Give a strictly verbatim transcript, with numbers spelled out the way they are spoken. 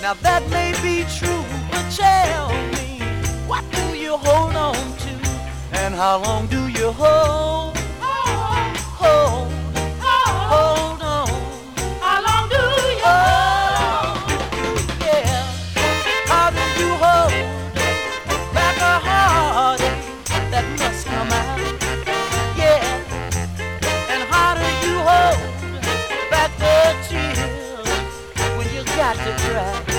Now that may be true, but tell me, what do you hold on to? And how long do you hold, hold, hold, hold on? How long do you hold? Yeah, how do you hold back a heartache that must come out? Yeah, and how do you hold back the tears when you got to cry?